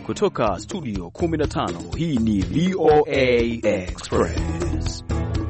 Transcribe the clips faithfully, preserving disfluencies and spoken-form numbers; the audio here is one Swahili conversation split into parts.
Kutoka studio kumi na tano, hii ni V O A Express.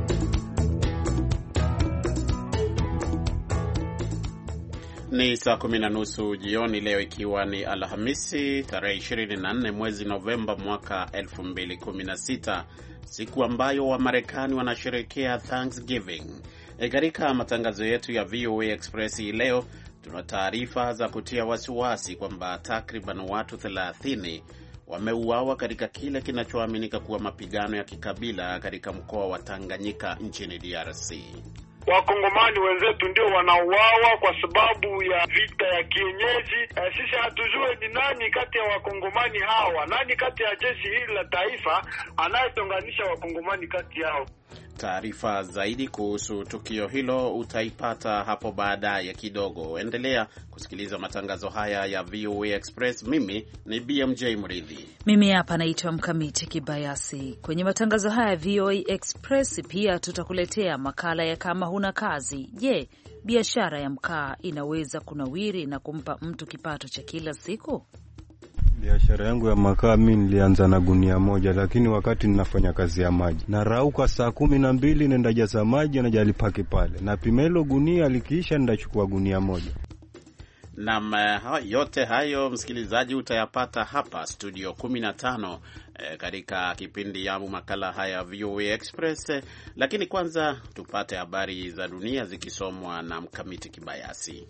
Ni saa kumi na nusu jioni leo, ikiwa ni Alhamisi tarehe ishirini na nne mwezi Novemba mwaka elfu mbili kumi na sita, siku ambayo Wamarekani wanasherehekea Thanksgiving. E, katika matangazo yetu ya V O A Express leo tuna taarifa za kutia wasiwasi kwamba takriban watu thelathini wameuawa katika kile kinachoaminika kuwa mapigano ya kikabila katika mkoa wa Tanganyika nchini D R C. Wakongomani wenzetu ndio wanauawa kwa sababu ya vita ya kienyeji. E, sisi hatujue ni nani kati ya wakongomani hawa, nani kati ya jeshi hili la taifa anayetonganisha wakongomani kati yao. Taarifa zaidi kuhusu tukio hilo utaipata hapo baadaye kidogo. Endelea kusikiliza matangazo haya ya V O A Express. Mimi ni B M J Mridhi. Mimi hapa naitwa Mkamiti Kibayasi. Kwenye matangazo haya ya V O A Express pia tutakuletea makala ya kama huna kazi. Je, biashara ya mkaa inaweza kunawiri na kumpa mtu kipato cha kila siku? Biashara yangu ya makaa mimi nilianza na gunia moja, lakini wakati ninafanya kazi ya maji na rauka saa kumi na mbili nenda jaza maji na jalipaki pale, na pimelo gunia likiisha ndachukua gunia moja. Na yote hayo msikilizaji utayapata hapa studio kumi na tano e, katika kipindi ya makala haya V O A Express. E, lakini kwanza tupate habari za dunia zikisomwa na Mkamiti Kibayasi.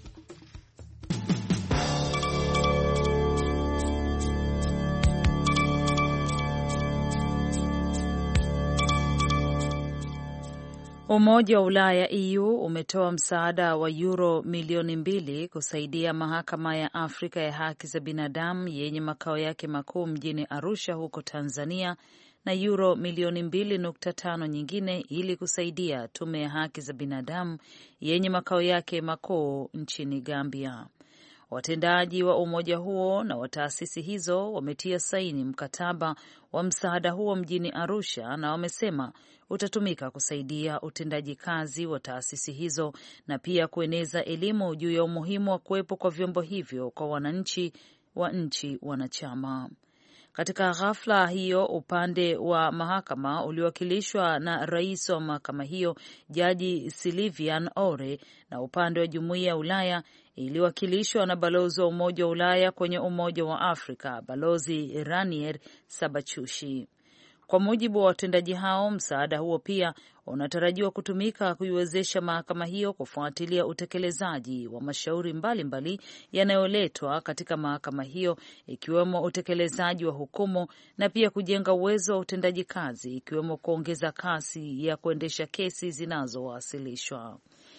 Umoja wa Ulaya E U umetoa msaada wa euro milioni mbili kusaidia mahakama ya Afrika ya haki za binadamu yenye makao yake makuu mjini Arusha huko Tanzania, na euro milioni mbili nukta tano nyingine ili kusaidia tume ya haki za binadamu yenye makao yake makuu nchini Gambia. Watendaji wa umoja huo na wa taasisi hizo wametia saini mkataba wa msaada huo mjini Arusha na wamesema utatumika kusaidia utendaji kazi wa taasisi hizo na pia kueneza elimu juu ya umuhimu wa kuwepo kwa vyombo hivyo kwa wananchi wa nchi wanachama. Katika ghafla hiyo, upande wa mahakama uliwakilishwa na rais wa mahakama hiyo Jaji Sylvian Ore, na upande wa Jumuiya ya Ulaya iliwakilishwa na balozi wa Umoja wa Ulaya kwenye Umoja wa Afrika, Balozi Ranier Sabachushi. Kwa mujibu wa watendaji hao, msaada huo pia unatarajiwa kutumika kuiwezesha mahakama hiyo kufuatilia utekelezaji wa mashauri mbalimbali yanayoletwa katika mahakama hiyo, ikiwemo utekelezaji wa hukumu na pia kujenga uwezo wa utendaji kazi, ikiwemo kuongeza kasi ya kuendesha kesi zinazowasilishwa.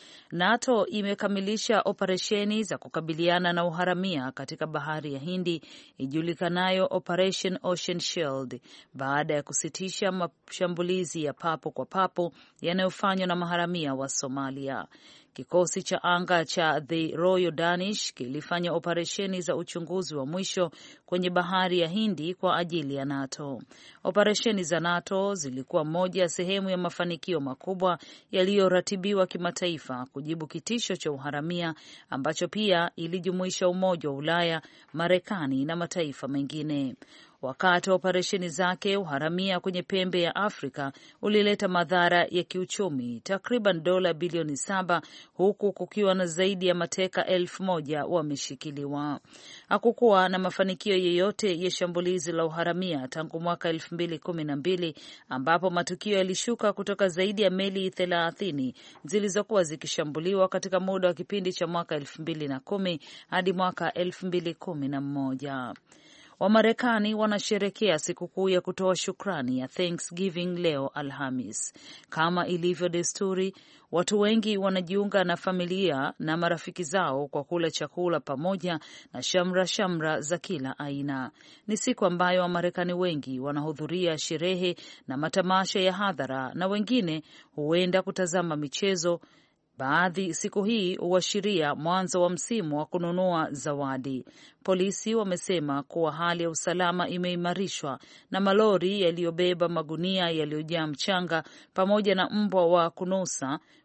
NATO imekamilisha operesheni za kukabiliana na uharamia katika bahari ya Hindi ijulikanayo Operation Ocean Shield baada ya kusitisha mashambulizi ya papo kwa papo yanayofanywa na maharamia wa Somalia. Kikosi cha anga cha The Royal Danish kilifanya operesheni za uchunguzi wa mwisho kwenye bahari ya Hindi kwa ajili ya NATO. Operesheni za NATO zilikuwa moja ya sehemu ya mafanikio makubwa yaliyoratibiwa kimataifa kujibu kitisho cha uharamia ambacho pia ilijumuisha Umoja wa Ulaya, Marekani na mataifa mengine. Wakati wa operesheni zake, uharamia kwenye pembe ya Afrika ulileta madhara ya kiuchumi takriban dola bilioni saba, huku kukiwa na zaidi ya mateka elfu moja wameshikiliwa. Hakukuwa na mafanikio yeyote ya shambulizi la uharamia tangu mwaka elfu mbili kumi na mbili ambapo matukio yalishuka kutoka zaidi ya meli thelathini zilizokuwa zikishambuliwa katika muda wa kipindi cha mwaka elfu mbili na kumi hadi mwaka elfu mbili kumi na moja. Wamarekani wanasherekea sikukuu ya kutoa shukrani ya Thanksgiving leo Alhamis. Kama ilivyo desturi, watu wengi wanajiunga na familia na marafiki zao kwa kula chakula pamoja na shamra shamra za kila aina. Ni siku ambayo Wamarekani wengi wanahudhuria sherehe na matamasha ya hadhara, na wengine huenda kutazama michezo. Baadhi siku hii huashiria mwanzo wa msimu wa kununua zawadi. Polisi wamesema kuwa hali ya usalama imeimarishwa na malori yaliyobeba magunia yaliyojaa mchanga pamoja na mbwa wa kunusa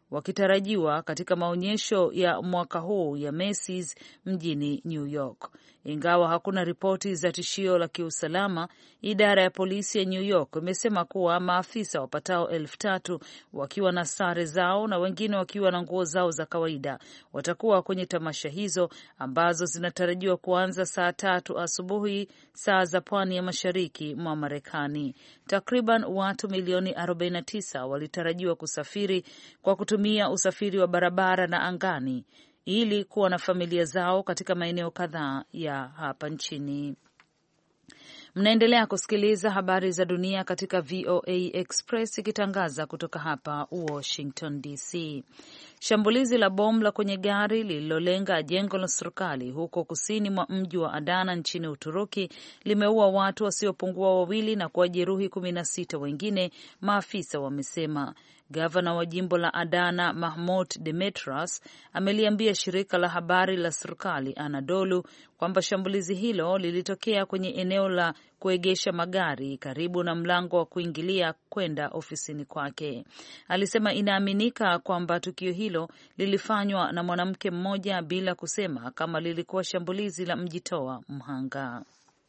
wakitarajiwa katika maonyesho ya mwaka huu ya Macy's mjini New York. Ingawa hakuna ripoti za tishio la kiusalama, idara ya polisi ya New York imesema kuwa maafisa wapatao elfu tatu wakiwa na sare zao na wengine wakiwa na nguo zao za kawaida watakuwa kwenye tamasha hizo ambazo zinatarajiwa kuanza saa tatu asubuhi saa za pwani ya mashariki mwa Marekani. Takriban watu milioni arobaini na tisa walitarajiwa kusafiri kwa kutumia usafiri wa barabara na angani ili kuwa na familia zao katika maeneo kadhaa ya hapa nchini. Mnaendelea kusikiliza habari za dunia katika V O A Express ikitangaza kutoka hapa Washington D C. Shambulizi la bomu la kwenye gari lililolenga jengo la serikali huko kusini mwa mji wa Adana nchini Uturuki limeua watu wasiopungua wawili na kuwajeruhi kumi na sita wengine, maafisa wamesema. Gavana wa jimbo la Adana Mahmut Demetras ameliambia shirika la habari la serikali Anadolu kwamba shambulizi hilo lilitokea kwenye eneo la kuegesha magari karibu na mlango wa kuingilia kwenda ofisini kwake. Alisema inaaminika kwamba tukio hilo lilifanywa na mwanamke mmoja bila kusema kama lilikuwa shambulizi la mjitoa mhanga.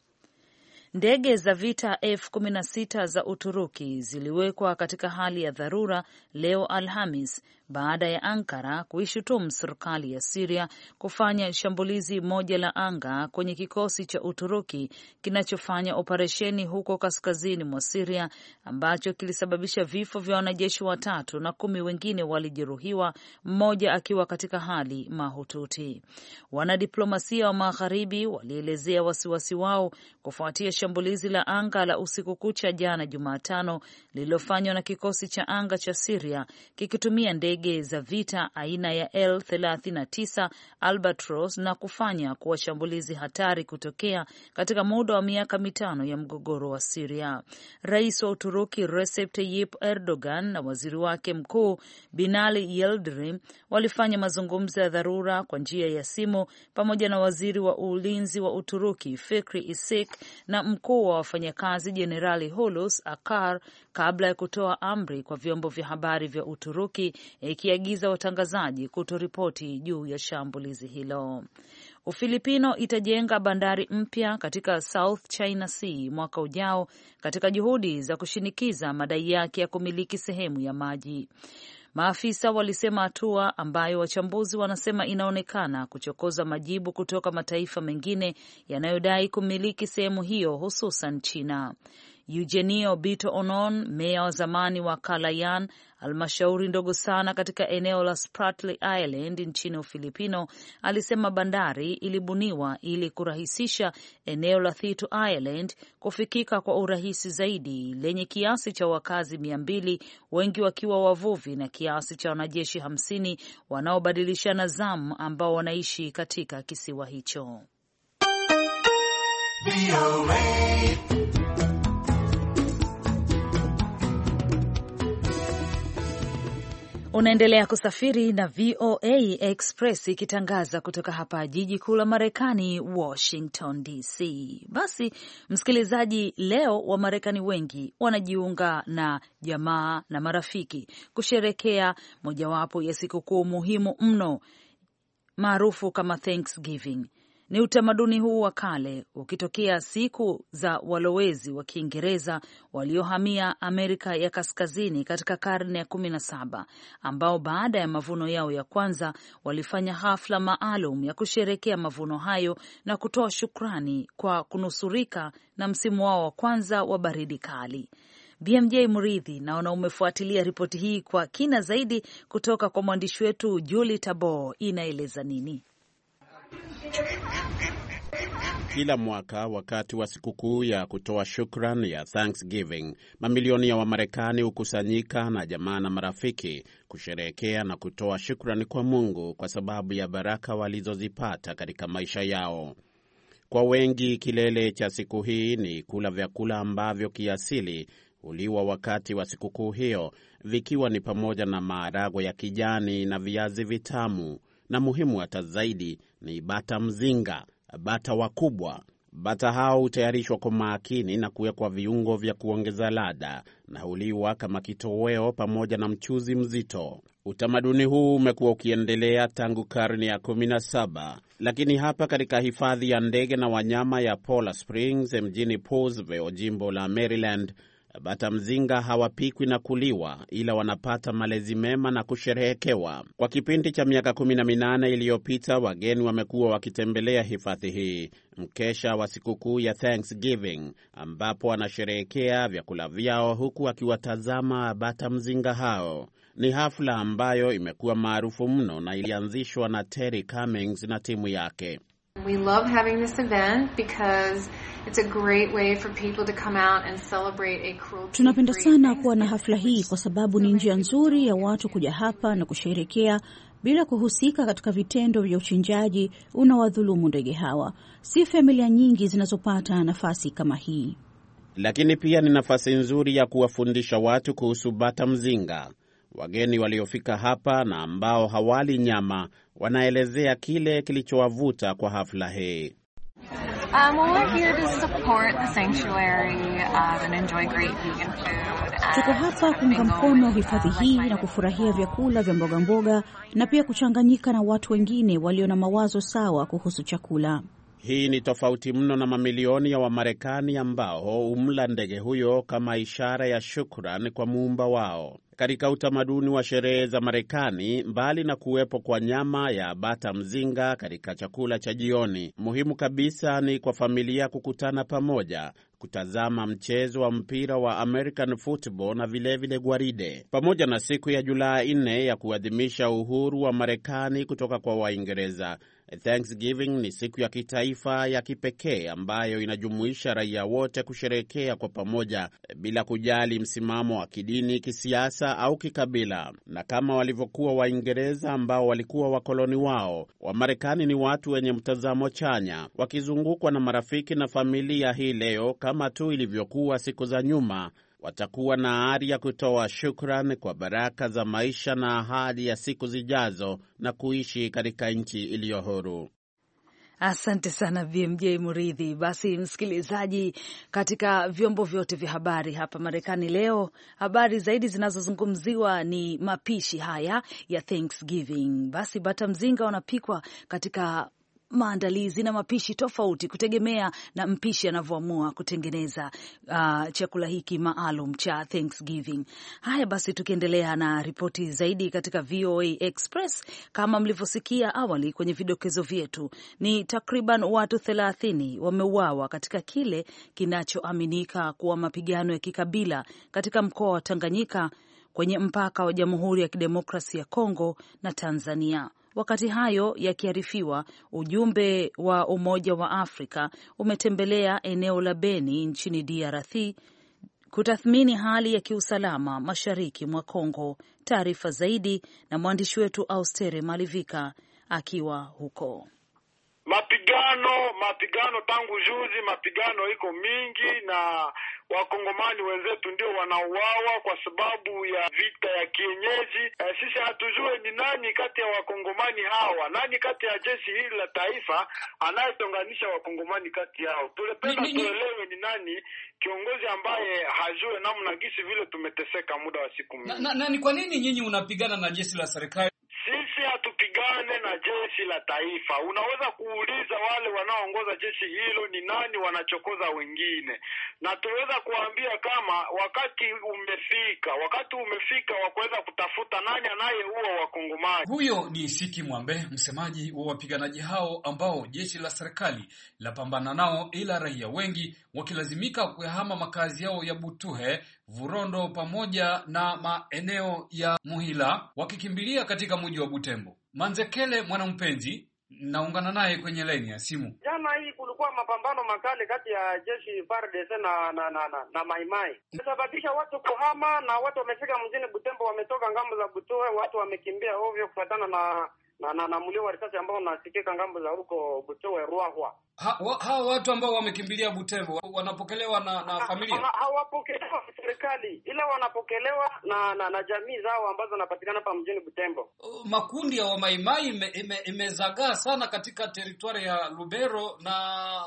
Ndege za vita F kumi na sita za Uturuki ziliwekwa katika hali ya dharura leo Alhamis baada ya Ankara kuishutumu serikali ya Syria kufanya shambulizi moja la anga kwenye kikosi cha Uturuki kinachofanya operesheni huko kaskazini mwa Syria ambacho kilisababisha vifo vya wanajeshi watatu na kumi wengine walijeruhiwa, mmoja akiwa katika hali mahututi. Wanadiplomasia wa Magharibi walielezea wasiwasi wao kufuatia shambulizi la anga la usiku kucha jana Jumatano lililofanywa na kikosi cha anga cha Syria kikitumia ndege za vita aina ya L thelathini na tisa Albatros na kufanya kuwa shambulizi hatari kutokea katika muda wa miaka mitano ya mgogoro wa Syria. Rais wa Uturuki Recep Tayyip Erdogan na waziri wake mkuu Binali Yildirim walifanya mazungumzo ya dharura kwa njia ya simu pamoja na waziri wa ulinzi wa Uturuki Fikri Isik na mkuu wa wafanyakazi Jenerali Hulusi Akar kabla ya kutoa amri kwa vyombo vya habari vya Uturuki ikiagiza watangazaji kutoripoti juu ya shambulizi hilo. Ufilipino itajenga bandari mpya katika South China Sea mwaka ujao katika juhudi za kushinikiza madai yake ya kumiliki sehemu ya maji. Maafisa walisema hatua ambayo wachambuzi wanasema inaonekana kuchokoza majibu kutoka mataifa mengine yanayodai kumiliki sehemu hiyo, hususan China. Eugenio Bito Onon, meya wa zamani wa Calayan, halmashauri ndogo sana katika eneo la Spratly Island nchini Ufilipino, alisema bandari ilibuniwa ili kurahisisha eneo la Thitu Island kufikika kwa urahisi zaidi, lenye kiasi cha wakazi mia mbili, wengi wakiwa wavuvi na kiasi cha wanajeshi hamsini wanaobadilishana zamu ambao wanaishi katika kisiwa hicho. Unaendelea kusafiri na V O A Express ikitangaza kutoka hapa jiji kuu la Marekani, Washington D C. Basi msikilizaji, leo wa Marekani wengi wanajiunga na jamaa na marafiki kusherekea mojawapo ya sikukuu muhimu mno maarufu kama Thanksgiving. Ni utamaduni huu wa kale ukitokea siku za walowezi wa Kiingereza waliohamia Amerika ya Kaskazini katika karne ya kumi na saba, ambao baada ya mavuno yao ya kwanza walifanya hafla maalum ya kusherekea mavuno hayo na kutoa shukrani kwa kunusurika na msimu wao wa kwanza wa baridi kali. B M J Muridhi, naona umefuatilia ripoti hii kwa kina zaidi kutoka kwa mwandishi wetu Julie Tabo. Inaeleza nini? Kila mwaka wakati wa sikukuu ya kutoa shukrani ya Thanksgiving, mamilioni ya Wamarekani hukusanyika na jamaa na marafiki kusherehekea na kutoa shukrani kwa Mungu kwa sababu ya baraka walizozipata katika maisha yao. Kwa wengi, kilele cha siku hii ni kula vyakula ambavyo kiasili huliwa wakati wa sikukuu hiyo, vikiwa ni pamoja na maharagwe ya kijani na viazi vitamu, na muhimu hata zaidi ni bata mzinga, bata wakubwa Bata hao hutayarishwa kwa makini na kuwekwa viungo vya kuongeza ladha na huliwa kama kitoweo pamoja na mchuzi mzito. Utamaduni huu umekuwa ukiendelea tangu karne ya kumi na saba, lakini hapa katika hifadhi ya ndege na wanyama ya Polar Springs mjini Paulsville, jimbo la Maryland, bata mzinga hawapikwi na kuliwa, ila wanapata malezi mema na kusherehekewa. Kwa kipindi cha miaka kumi na minane iliyopita, wageni wamekuwa wakitembelea hifadhi hii mkesha wa sikukuu ya Thanksgiving, ambapo wanasherehekea vyakula vyao huku akiwatazama bata mzinga hao. Ni hafla ambayo imekuwa maarufu mno na ilianzishwa na Terry Cummings na timu yake. We love having this event because it's a great way for people to come out and celebrate a cruelty. Tunapenda sana kuwa na hafla hii kwa sababu ni njia nzuri ya watu kuja hapa na kusherehekea bila kuhusika katika vitendo vya uchinjaji unaowadhulumu ndege hawa. Si familia nyingi zinazopata nafasi kama hii. Lakini pia ni nafasi nzuri ya kuwafundisha watu kuhusu bata mzinga. Wageni waliofika hapa na ambao hawali nyama wanaelezea kile kilichowavuta kwa hafla hii. Um, well, we're here to support the sanctuary uh, and enjoy great vegan food. Tuko hapa kuunga mkono hifadhi hii na kufurahia vyakula vya mboga mboga na pia kuchanganyika na watu wengine walio na mawazo sawa kuhusu chakula. Hii ni tofauti mno na mamilioni ya Wamarekani ambao humla ndege huyo kama ishara ya shukrani kwa muumba wao. Katika utamaduni wa sherehe za Marekani, mbali na kuwepo kwa nyama ya bata mzinga katika chakula cha jioni, muhimu kabisa ni kwa familia kukutana pamoja, kutazama mchezo wa mpira wa American football na vilevile vile gwaride. Pamoja na siku ya Julai nne ya kuadhimisha uhuru wa Marekani kutoka kwa Waingereza, Thanksgiving ni siku ya kitaifa ya kipekee ambayo inajumuisha raia wote kusherehekea kwa pamoja bila kujali msimamo wa kidini, kisiasa au kikabila. Na kama walivyokuwa Waingereza ambao walikuwa wakoloni wao, Wamarekani ni watu wenye mtazamo chanya, wakizungukwa na marafiki na familia. Hii leo, kama tu ilivyokuwa siku za nyuma, watakuwa na ari ya kutoa shukrani kwa baraka za maisha na ahadi ya siku zijazo na kuishi katika nchi iliyo huru. Asante sana B M J Muridhi. Basi msikilizaji, katika vyombo vyote vya habari hapa Marekani leo, habari zaidi zinazozungumziwa ni mapishi haya ya Thanksgiving. Basi bata mzinga wanapikwa katika maandalizi na mapishi tofauti kutegemea na mpishi anavyoamua kutengeneza uh, chakula hiki maalum cha Thanksgiving. Haya basi, tukiendelea na ripoti zaidi katika V O A Express, kama mlivyosikia awali kwenye vidokezo vyetu, ni takriban watu thelathini wameuawa katika kile kinachoaminika kuwa mapigano ya kikabila katika mkoa wa Tanganyika kwenye mpaka wa Jamhuri ya Kidemokrasia ya Kongo na Tanzania. Wakati hayo yakiarifiwa, ujumbe wa Umoja wa Afrika umetembelea eneo la Beni nchini D R C kutathmini hali ya kiusalama mashariki mwa Kongo. Taarifa zaidi na mwandishi wetu Austere Malivika akiwa huko. Mapigano, mapigano tangu juzi, mapigano iko mingi na wakongomani wenzetu ndio wanauawa kwa sababu ya vita ya kienyeji. E, sisi hatujue ni nani kati ya wakongomani hawa, nani kati ya jeshi hili la taifa anayetonganisha wakongomani kati yao. Tulependa tuelewe ni nani kiongozi ambaye hajue namna gisi vile tumeteseka muda wa siku mingi. Na, na, na ni kwa nini nyinyi unapigana na jeshi la serikali? Sisi hatupigane na jeshi la taifa. Unaweza kuuliza wale wanaoongoza jeshi hilo ni nani wanachokoza wengine, na tuweza kuambia kama wakati umefika, wakati umefika wa kuweza kutafuta nani anayeua wakongomani. Huyo ni Siki Mwambe, msemaji wa wapiganaji hao ambao jeshi la serikali lapambana nao, ila raia wengi wakilazimika kuyahama makazi yao ya Butuhe, Vurondo pamoja na maeneo ya Muhila wakikimbilia katika mji wa Butembo. Manzekele Mwanampenzi naungana naye kwenye laini ya simu. Jana hii kulikuwa mapambano makali kati ya jeshi F A R D C na na na, na, na Maimai. Sababisha watu kuhama na watu wamefika mjini Butembo, wametoka ngambo za Butoe, watu wamekimbia ovyo kufuatana na na na, na mlio wa risasi ambao unasikika ngambo za huko Butoe Ruahwa. Ha, wa, hao watu ambao wamekimbilia Butembo wanapokelewa na na familia? Ha, hawapokelewa serikali, ila wanapokelewa na na, na jamii zao ambazo zinapatikana hapa mjini Butembo. Uh, makundi ya Wamaimai imezagaa ime, ime sana katika teritwari ya Lubero na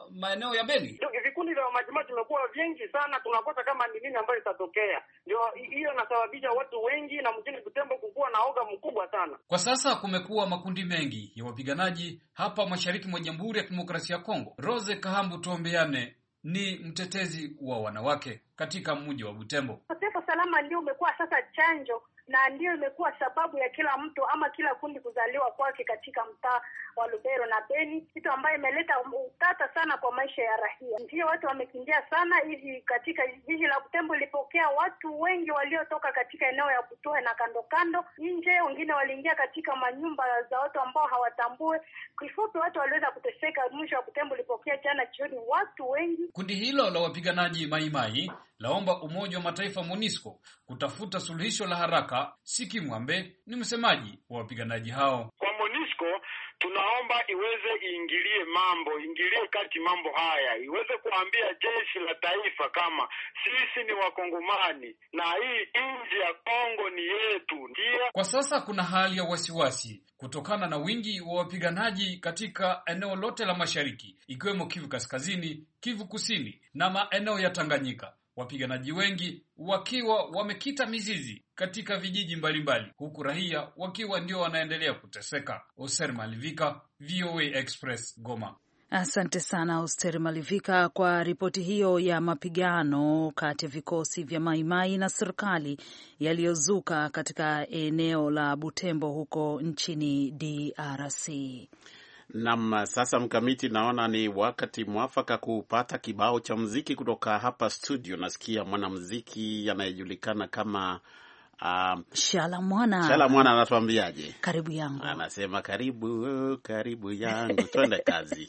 maeneo ya Beni. Vikundi vya majimaji vimekuwa vingi sana, tunakosa kama ni nini ambayo itatokea. Ndio hiyo inasababisha watu wengi na mjini Butembo kukuwa na oga mkubwa sana. Kwa sasa kumekuwa makundi mengi ya wapiganaji hapa mashariki mwa Jamhuri ya Kidemokrasia ya Kongo. Rose Kahambu Tuombeane ni mtetezi wa wanawake katika mji wa Butembo. Ukosefu salama ndio umekuwa sasa chanjo na ndio imekuwa sababu ya kila mtu ama kila kundi kuzaliwa kwake katika mtaa wa Lubero na Beni, kitu ambayo imeleta utata sana kwa maisha ya raia. Ndio watu wamekimbia sana hivi. Katika jiji la Butembo ilipokea watu wengi waliotoka katika eneo ya Butuhe na kando kando nje, wengine waliingia katika manyumba za watu ambao hawatambue. Kifupi watu waliweza kuteseka. Mwisho wa Butembo ilipokea jana jioni watu wengi. Kundi hilo la wapiganaji Maimai laomba Umoja wa Mataifa MONUSCO kutafuta suluhisho la haraka. Siki Mwambe ni msemaji wa wapiganaji hao. Kwa MONUSCO tunaomba iweze iingilie mambo, iingilie kati mambo haya, iweze kuambia jeshi la taifa kama sisi ni Wakongomani na hii nchi ya Kongo ni yetu. Ndia. Kwa sasa kuna hali ya wasiwasi kutokana na wingi wa wapiganaji katika eneo lote la mashariki, ikiwemo Kivu Kaskazini, Kivu Kusini na maeneo ya Tanganyika. Wapiganaji wengi wakiwa wamekita mizizi katika vijiji mbalimbali, huku raia wakiwa ndio wanaendelea kuteseka. Oser Malivika, V O A Express, Goma. Asante sana Oster Malivika kwa ripoti hiyo ya mapigano kati ya vikosi vya Maimai na serikali yaliyozuka katika eneo la Butembo huko nchini D R C. Naam, sasa Mkamiti, naona ni wakati mwafaka kupata kibao cha muziki kutoka hapa studio. Nasikia mwanamuziki anayejulikana kama uh, Shala Mwana. Shala Mwana anatuambiaje? Karibu yangu. Anasema karibu, karibu yangu. Twende kazi.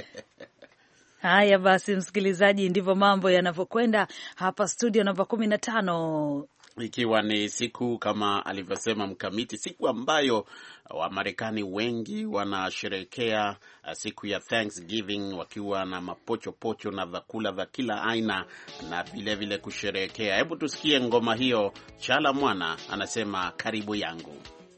Haya basi, msikilizaji, ndivyo mambo yanavyokwenda hapa studio namba kumi na tano. Ikiwa ni siku kama alivyosema Mkamiti, siku ambayo Wamarekani wengi wanasherehekea siku ya Thanksgiving wakiwa na mapochopocho na vyakula vya kila aina na vile vile kusherehekea. Hebu tusikie ngoma hiyo. Shala Mwana anasema karibu yangu.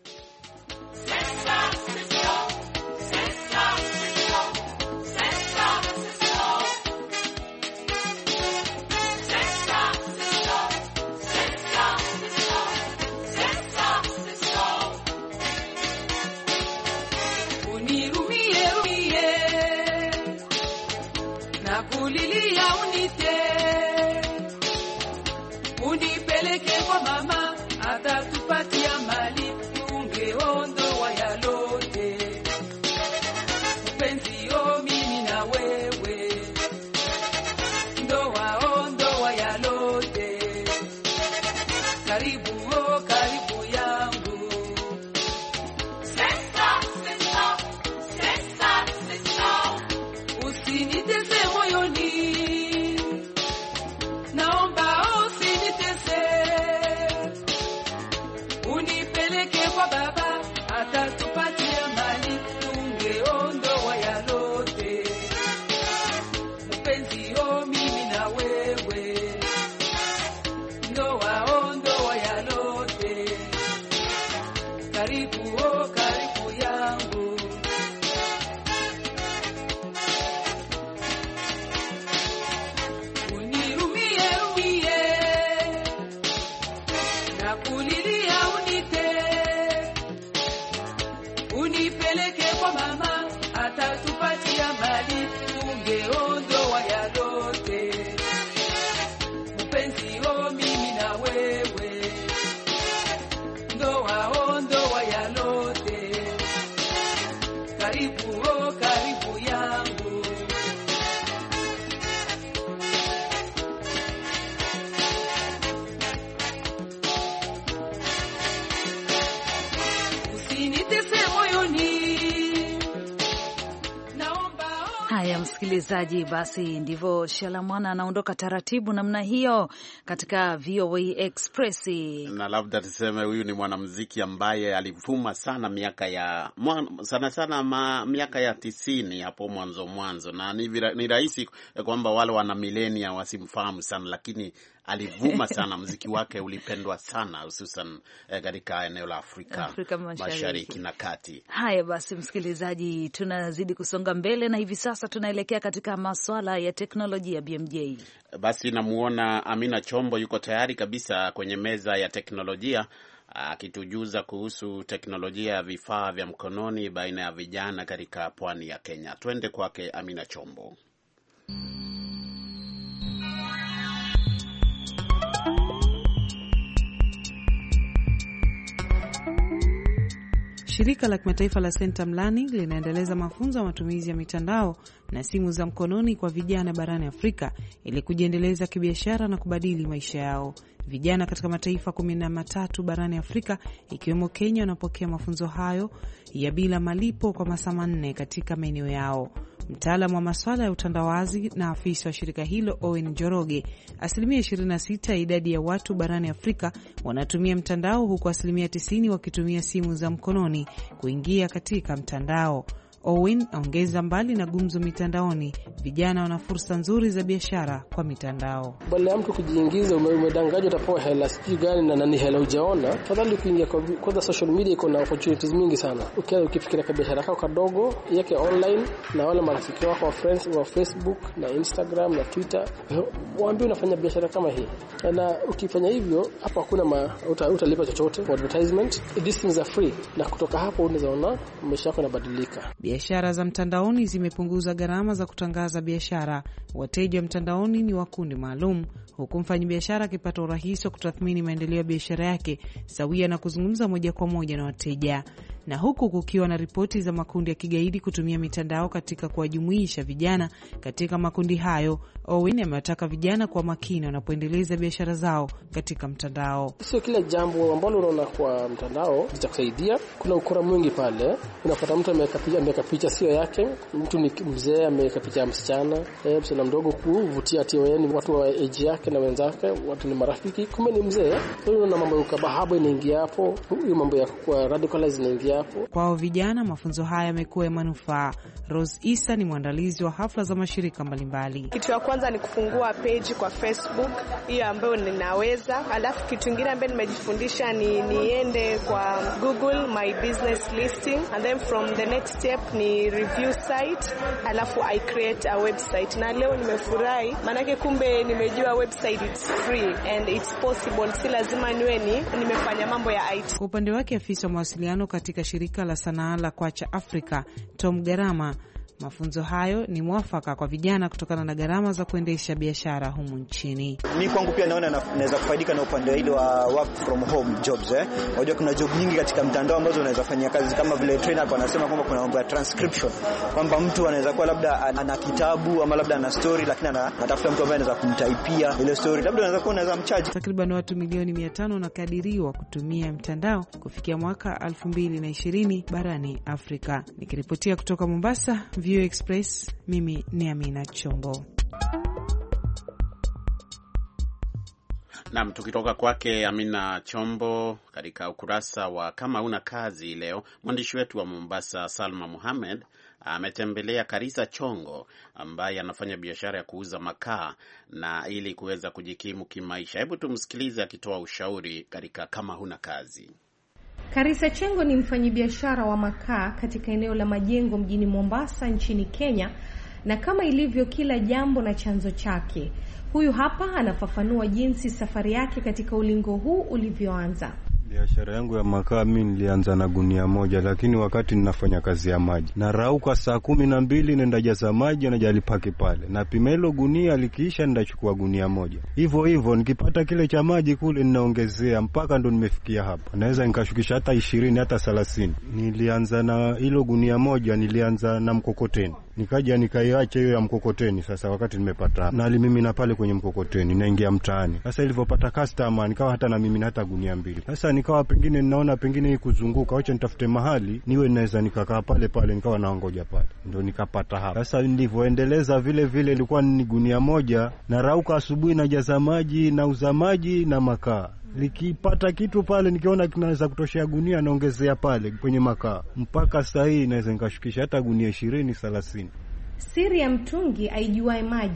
Msikilizaji, basi ndivyo Shala Mwana anaondoka taratibu namna hiyo katika V O A Express. Na labda tuseme huyu ni mwanamuziki ambaye alivuma sana miaka ya sana sana ma, miaka ya tisini hapo mwanzo mwanzo, na ni, ni rahisi kwamba wale wana milenia wasimfahamu sana, lakini alivuma sana, muziki wake ulipendwa sana hususan katika eneo la Afrika, Afrika Mashariki na Kati. Haya basi, msikilizaji, tunazidi kusonga mbele na hivi sasa tunaelekea katika masuala ya teknolojia. B M J, basi namuona Amina Chombo yuko tayari kabisa kwenye meza ya teknolojia akitujuza kuhusu teknolojia ya vifaa vya mkononi baina ya vijana katika pwani ya Kenya. Twende kwake Amina Chombo. Shirika la kimataifa la Centum Learning linaendeleza mafunzo ya matumizi ya mitandao na simu za mkononi kwa vijana barani Afrika ili kujiendeleza kibiashara na kubadili maisha yao. Vijana katika mataifa kumi na matatu barani Afrika ikiwemo Kenya wanapokea mafunzo hayo ya bila malipo kwa masaa manne katika maeneo yao. Mtaalamu wa masuala ya utandawazi na afisa wa shirika hilo Owen Njoroge, asilimia ishirini na sita ya idadi ya watu barani Afrika wanatumia mtandao, huku asilimia tisini wakitumia simu za mkononi kuingia katika mtandao. Owen ongeza, mbali na gumzo mitandaoni, vijana wana fursa nzuri za biashara kwa mitandao. Bali ya mtu kujiingiza, umedanganywa utapewa hela sijui gani na nani hela hujaona, fadhali kuingia kwa, kwa social media iko na opportunities mingi sana. Ukianza ukifikiria kwa biashara yako kadogo yake online na wale marafiki wako wa friends wa Facebook na Instagram na Twitter, waambie unafanya biashara kama hii. Na ukifanya hivyo hapo hakuna uta, utalipa chochote for advertisement. These things are free, na kutoka hapo unaweza ona maisha yako yanabadilika. Biashara za mtandaoni zimepunguza gharama za kutangaza biashara. Wateja wa mtandaoni ni wa kundi maalum, huku mfanyabiashara akipata urahisi wa kutathmini maendeleo ya biashara yake sawia na kuzungumza moja kwa moja na wateja. Na huku kukiwa na ripoti za makundi ya kigaidi kutumia mitandao katika kuwajumuisha vijana katika makundi hayo, Owen amewataka vijana kwa makini wanapoendeleza biashara zao katika mtandao. Sio kila jambo ambalo unaona kwa mtandao litakusaidia. Kuna ukora mwingi pale. Unapata mtu ameweka picha, ameweka picha sio yake, mtu ni mzee ameweka picha ya msichana, eh, msichana mdogo kuvutia ati yani watu wa age yake na wenzake, watu ni marafiki, kumbe ni mzee. Hiyo na mambo ya kabahaba inaingia hapo, hiyo mambo ya kwa radicalize inaingia hapo. Kwao vijana, mafunzo haya yamekuwa ya manufaa. Rose Isa ni mwandalizi wa hafla za mashirika mbalimbali. Kitu ya kwanza ni kufungua page kwa Facebook, hiyo ambayo ninaweza. Alafu kitu kingine ambacho nimejifundisha ni niende kwa Google my business listing, and then from the next step ni review site, alafu I create a website. Na leo nimefurahi maana kumbe nimejua website it's free and it's possible, si lazima niwe ni nimefanya mambo ya I T. Kwa upande wake, afisa wa mawasiliano katika shirika la sanaa la Kwacha Afrika, Tom Garama, mafunzo hayo ni mwafaka kwa vijana kutokana na gharama za kuendesha biashara humu nchini. Mimi kwangu pia naona naweza kufaidika na upande ile wa work from home jobs eh. Unajua kuna job nyingi katika mtandao ambazo unaweza fanyia kazi, kama vile trainer kwa anasema kwamba kuna mambo ya transcription, kwamba mtu anaweza kuwa labda ana kitabu ama labda ana story, lakini anatafuta mtu ambaye anaweza kumtaipia ile story, labda anaweza kuwa anaweza mcharge. Takriban watu milioni mia tano wanakadiriwa kutumia mtandao kufikia mwaka elfu mbili na ishirini barani Afrika. Nikiripotia kutoka Mombasa, View Express, mimi ni Amina Chombo. Naam, tukitoka kwake Amina Chombo katika ukurasa wa kama una kazi leo, mwandishi wetu wa Mombasa Salma Mohamed ametembelea Karisa Chongo ambaye anafanya biashara ya kuuza makaa na ili kuweza kujikimu kimaisha. Hebu tumsikilize akitoa ushauri katika kama huna kazi. Karisa Chengo ni mfanyabiashara wa makaa katika eneo la Majengo mjini Mombasa nchini Kenya, na kama ilivyo kila jambo na chanzo chake, huyu hapa anafafanua jinsi safari yake katika ulingo huu ulivyoanza. Biashara yangu ya makaa mimi nilianza na gunia moja, lakini wakati ninafanya kazi ya maji na rauka saa kumi na mbili nenda jaza maji na jalipaki pale, na pimelo gunia likiisha ndachukua gunia moja. Hivyo hivyo nikipata kile cha maji kule ninaongezea mpaka ndo nimefikia hapa. Naweza nikashukisha hata ishirini hata thelathini. Nilianza na hilo gunia moja, nilianza na mkokoteni. Nikaja nikaiacha hiyo ya mkokoteni. Sasa wakati nimepata na mimi na pale kwenye mkokoteni naingia mtaani. Sasa ilipopata customer nikawa hata na mimi hata gunia mbili. Sasa nikawa pengine ninaona pengine hii kuzunguka, acha nitafute mahali niwe naweza nikakaa pale pale, nikawa naongoja pale. Ndio nikapata hapa. Sasa nilivyoendeleza vile vile ilikuwa ni gunia moja na rauka asubuhi na jaza maji na uza maji na makaa. Nikipata kitu pale nikiona kinaweza kutoshea gunia naongezea pale kwenye makaa. Mpaka sasa hii naweza nikashukisha hata gunia ishirini thelathini. Siri ya mtungi aijuae maji.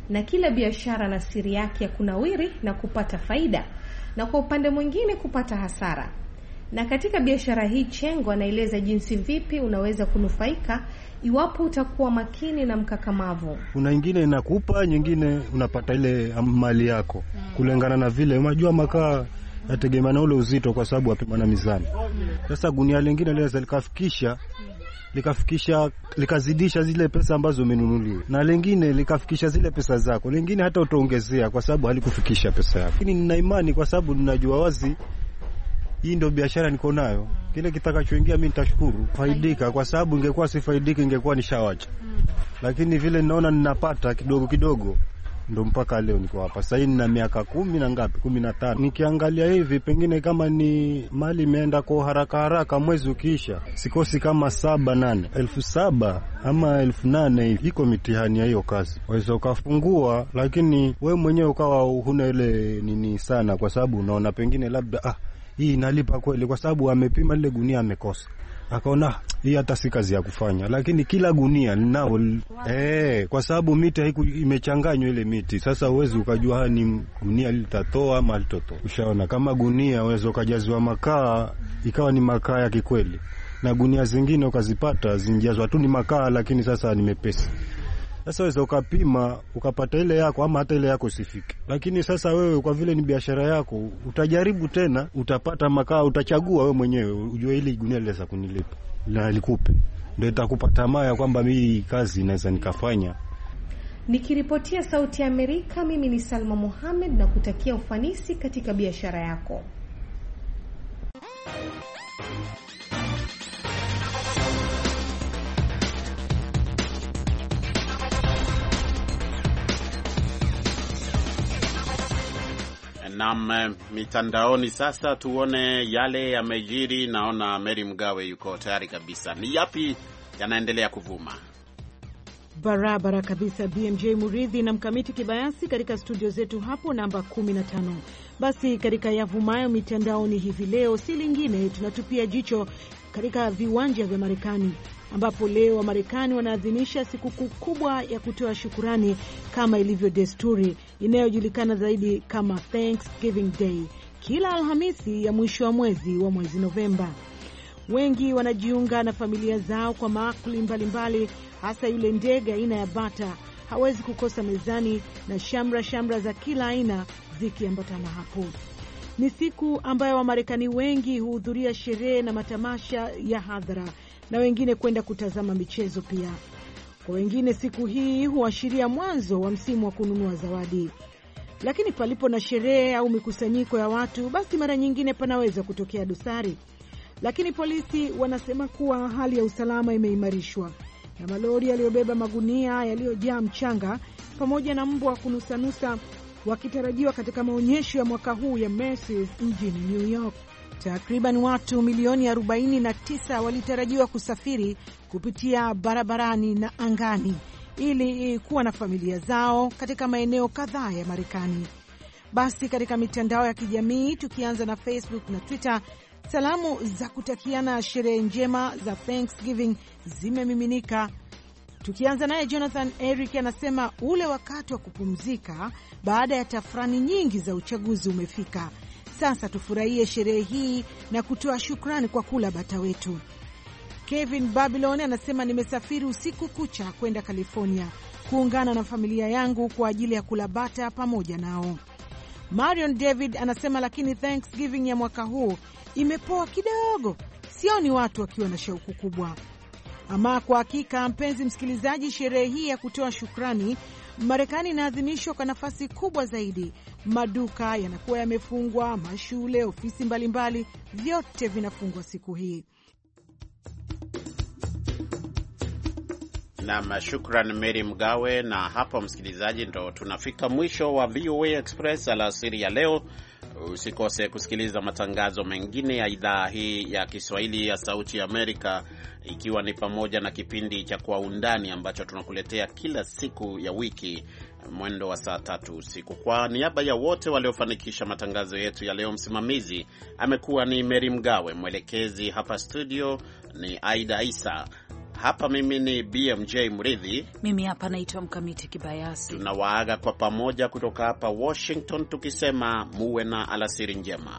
na kila biashara na siri yake ya kunawiri na kupata faida, na kwa upande mwingine kupata hasara. Na katika biashara hii Chengo anaeleza jinsi vipi unaweza kunufaika iwapo utakuwa makini na mkakamavu. Kuna nyingine inakupa, nyingine unapata ile mali yako kulingana na vile unajua makaa yategemea na ule uzito, kwa sababu wapima na mizani. Sasa gunia lingine linaweza likafikisha likafikisha likazidisha zile pesa ambazo umenunuliwa, na lingine likafikisha zile pesa zako, lingine hata utaongezea kwa sababu halikufikisha pesa yako. Lakini nina imani kwa sababu ninajua wazi hii ndio biashara niko nayo, kile kitakachoingia mimi nitashukuru faidika, kwa sababu ingekuwa si faidika ingekuwa nishawacha. Lakini vile ninaona ninapata kidogo kidogo ndo mpaka leo niko hapa. Sasa hivi nina miaka kumi na ngapi, kumi na tano. Nikiangalia hivi pengine kama ni mali imeenda kwa haraka haraka, mwezi ukiisha sikosi kama saba nane elfu saba ama elfu nane hivi. Iko mitihani ya hiyo kazi, waweza ukafungua, lakini we mwenyewe ukawa huna ile nini sana, kwa sababu unaona pengine labda ah hii inalipa kweli, kwa sababu amepima ile gunia amekosa, akaona hii hata si kazi ya kufanya. Lakini kila gunia linao eh, kwa sababu miti haiku imechanganywa ile miti. Sasa uwezi ukajua ni gunia litatoa ama litotoa. Ushaona kama gunia uwezo ukajazwa makaa ikawa ni makaa ya kikweli, na gunia zingine ukazipata zinjazwa tu ni makaa lakini sasa ni mepesi. Sasa wewe ukapima ukapata ile yako ama hata ile yako sifiki. Lakini sasa wewe kwa vile ni biashara yako utajaribu tena, utapata makaa, utachagua wewe mwenyewe ujue ile gunia linaweza kunilipa na likupe, ndio itakupa tamaa ya kwamba mimi kazi naweza nikafanya. Nikiripotia Sauti ya Amerika, mimi ni Salma Mohamed na kutakia ufanisi katika biashara yako. Naam, mitandaoni sasa tuone yale yamejiri. Naona Mary Mgawe yuko tayari kabisa. Ni yapi yanaendelea kuvuma? Barabara kabisa, B M J Muridhi na Mkamiti Kibayasi katika studio zetu hapo namba kumi na tano. Basi katika yavumayo mitandaoni hivi leo si lingine, tunatupia jicho katika viwanja vya Marekani, ambapo leo wa Marekani wanaadhimisha sikukuu kubwa ya kutoa shukurani kama ilivyo desturi, inayojulikana zaidi kama Thanksgiving Day, kila Alhamisi ya mwisho wa mwezi wa mwezi Novemba. Wengi wanajiunga na familia zao kwa maakuli mbalimbali, hasa yule ndege aina ya bata hawezi kukosa mezani, na shamra shamra za kila aina zikiambatana hapo. Ni siku ambayo Wamarekani wengi huhudhuria sherehe na matamasha ya hadhara, na wengine kwenda kutazama michezo pia. Kwa wengine siku hii huashiria mwanzo wa msimu wa kununua zawadi. Lakini palipo na sherehe au mikusanyiko ya watu, basi mara nyingine panaweza kutokea dosari. Lakini polisi wanasema kuwa hali ya usalama imeimarishwa, na malori yaliyobeba magunia yaliyojaa mchanga pamoja na mbwa wa kunusanusa wakitarajiwa katika maonyesho ya mwaka huu ya Macy's mjini New York. Takriban watu milioni arobaini na tisa walitarajiwa kusafiri kupitia barabarani na angani ili kuwa na familia zao katika maeneo kadhaa ya Marekani. Basi katika mitandao ya kijamii, tukianza na Facebook na Twitter, salamu za kutakiana sherehe njema za Thanksgiving zimemiminika. Tukianza naye Jonathan Eric anasema ule wakati wa kupumzika baada ya tafrani nyingi za uchaguzi umefika. Sasa tufurahie sherehe hii na kutoa shukrani kwa kula bata wetu. Kevin Babylon anasema nimesafiri usiku kucha kwenda California kuungana na familia yangu kwa ajili ya kula bata pamoja nao. Marion David anasema lakini Thanksgiving ya mwaka huu imepoa kidogo, sioni watu wakiwa na shauku kubwa. Ama kwa hakika, mpenzi msikilizaji, sherehe hii ya kutoa shukrani Marekani inaadhimishwa kwa nafasi kubwa zaidi. Maduka yanakuwa yamefungwa, mashule, ofisi mbalimbali, vyote vinafungwa siku hii. Na shukran Mary Mgawe. Na hapo msikilizaji, ndo tunafika mwisho wa V O A Express alasiri ya leo. Usikose kusikiliza matangazo mengine ya idhaa hii ya Kiswahili ya Sauti ya Amerika, ikiwa ni pamoja na kipindi cha Kwa Undani ambacho tunakuletea kila siku ya wiki mwendo wa saa tatu usiku. Kwa niaba ya wote waliofanikisha matangazo yetu ya leo, msimamizi amekuwa ni Mary Mgawe, mwelekezi hapa studio ni Aida Isa. Hapa mimi ni B M J Mridhi. Mimi hapa naitwa Mkamiti Kibayasi. Tunawaaga kwa pamoja kutoka hapa Washington tukisema muwe na alasiri njema.